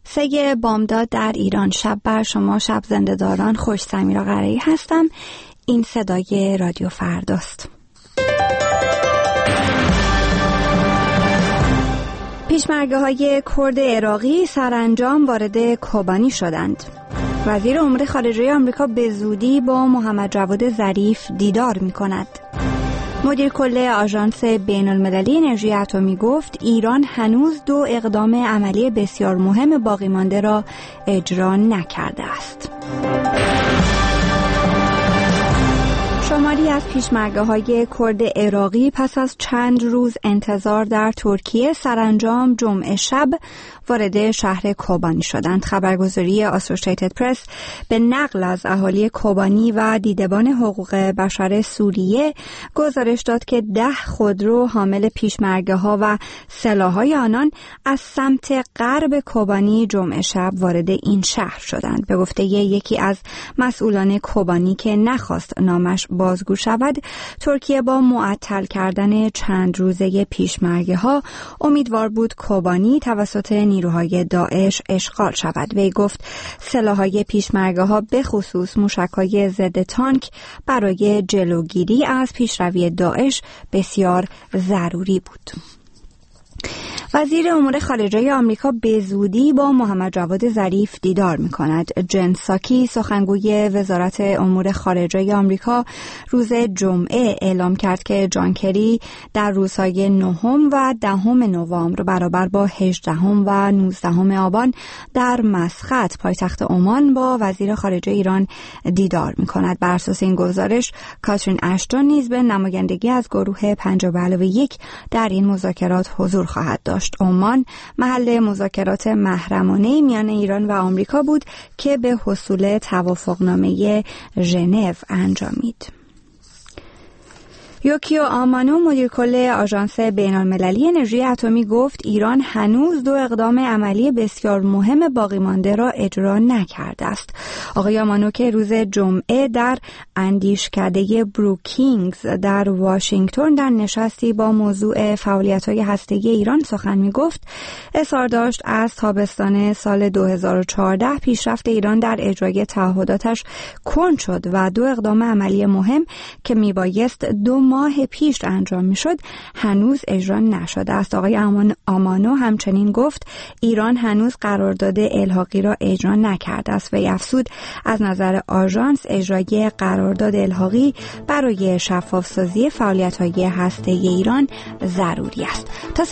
3 بامداد در ایران. شب بر شما شب زنده‌داران. خوش سمیرا قرایی هستم. این صدای رادیو فرداست. پیشمرگه‌های کرد عراقی سرانجام وارد کوبانی شدند. وزیر امور خارجه آمریکا به زودی با محمد جواد ظریف دیدار می‌کند. مدیر کل آژانس بین‌المللی انرژی اتمی گفت ایران هنوز 2 اقدام عملی بسیار مهم باقی مانده را اجرا نکرده است. شماری از پیشمرگه‌های کرد عراقی پس از چند روز انتظار در ترکیه سرانجام جمعه شب وارد شهر کوبانی شدند. خبرگزاری آسوشیتد پرس به نقل از اهالی کوبانی و دیدبان حقوق بشر سوریه گزارش داد که 10 خودرو حامل پیشمرگه‌ها و سلاح‌های آنان از سمت غرب کوبانی جمعه شب وارد این شهر شدند. به گفته یکی از مسئولان کوبانی که نخواست نامش بازگو شود، ترکیه با معطل کردن چند روزه پیشمرگه‌ها امیدوار بود کوبانی توسط نیروهای داعش اشغال شود. وی گفت سلاح‌های پیشمرگه‌ها به خصوص موشک‌های ضد تانک برای جلوگیری از پیشروی داعش بسیار ضروری بود. وزیر امور خارجه آمریکا به زودی با محمد جواد ظریف دیدار می‌کند. جن ساکی سخنگوی وزارت امور خارجه آمریکا روز جمعه اعلام کرد که جان کری در روزهای 9 و 10 نوامبر برابر با 18 و 19 آبان در مسقط پایتخت عمان با وزیر خارجه ایران دیدار می‌کند. بر اساس این گزارش کاترین اشتون نیز به نمایندگی از گروه 5+1 در این مذاکرات حضور خواهد داشت. عمان محل مذاکرات محرمانه میان ایران و آمریکا بود که به حصول توافقنامه ژنو انجامید. یوکیو آمانو مدیر کل آژانس بین‌المللی انرژی اتمی گفت ایران هنوز 2 اقدام عملی بسیار مهم باقی مانده را اجرا نکرده است. آقای آمانو که روز جمعه در اندیشکده بروکینگز در واشنگتن در نشستی با موضوع فعالیت‌های هسته‌ای ایران سخن می‌گفت، اظهار داشت از تابستان سال 2014 پیشرفت ایران در اجرای تعهداتش کند شد و 2 اقدام عملی مهم که میبایست 2 ماه پیش انجام میشد هنوز اجرا نشده است. آقای آمانو همچنین گفت ایران هنوز قرارداد الحاقی را اجرا نکرده است و افزود از نظر آژانس اجرای قرارداد الحاقی برای شفاف‌سازی فعالیت‌های هسته‌ای ایران ضروری است. تا